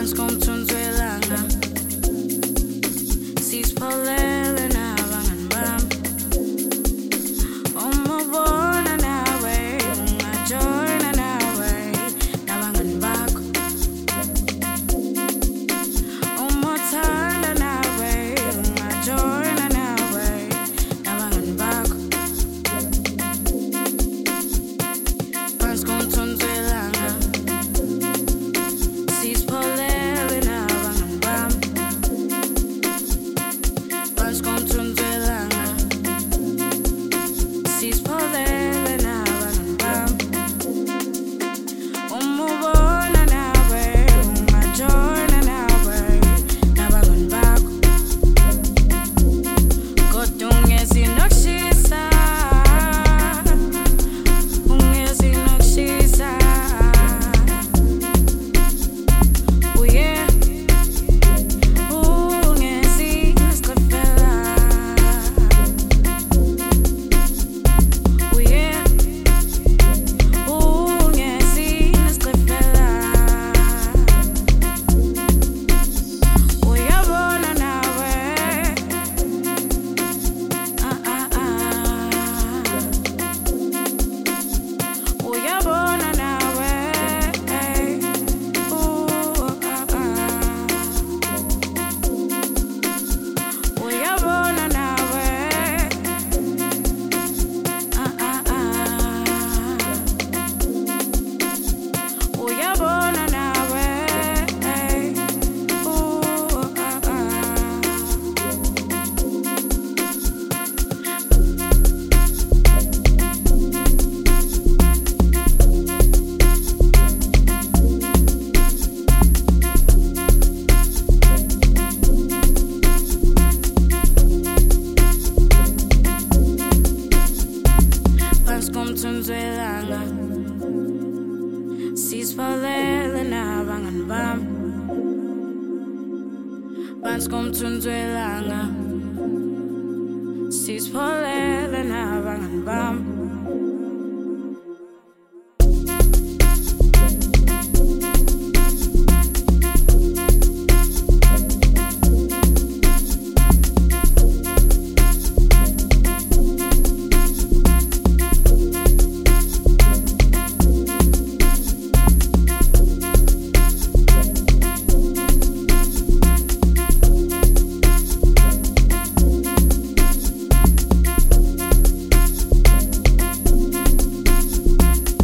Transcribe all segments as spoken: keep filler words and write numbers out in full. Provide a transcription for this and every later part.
Phansi komthunzi welanga sisipholele nabangani bami. Uma ubona nawe ungajoyina nawe nabangani bakho. Uma uthanda nawe ungajoyina nawe nabangani bakho. Phansi komthunzi welanga sisipholele nabangani bami. Phansi komthunzi welanga sisipholele nabangani bami. Uma ubona nawe ungajoyina nawe nabangani bakho. Kodwa ungezi nokushisa, ungezi nokushisa. Oh yeah, ungezi nesiqefela. Oh yeah, ungezi nesiqefela. Uyabona nawe, ah ah ah. Uyabona nawe, eh. Ooh, ah ah. Uyabona nawe, ah ah ah. Uyabona nawe, eh. Ooh, ah ah. Phansi komthunzi welanga sisipholele nabangani bami. Phansi komthunzi welanga sisipholele nabangani bami.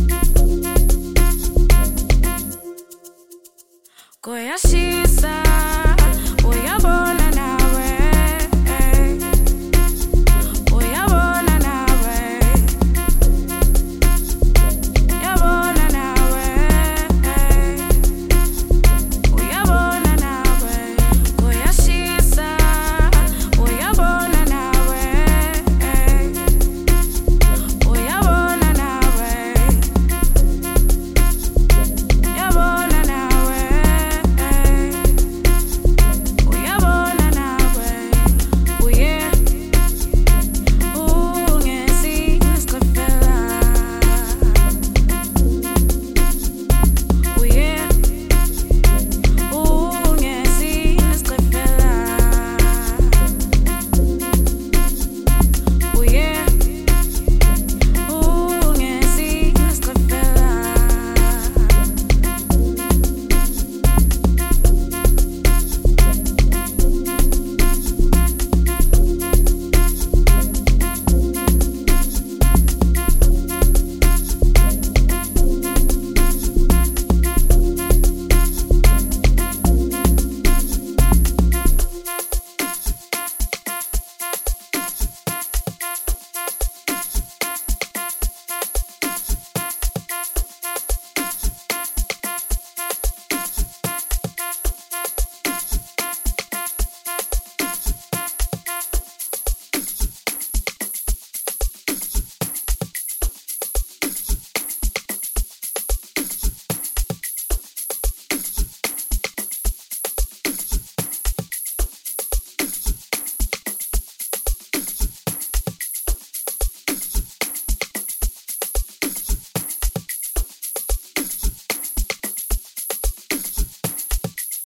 Kuyashisa.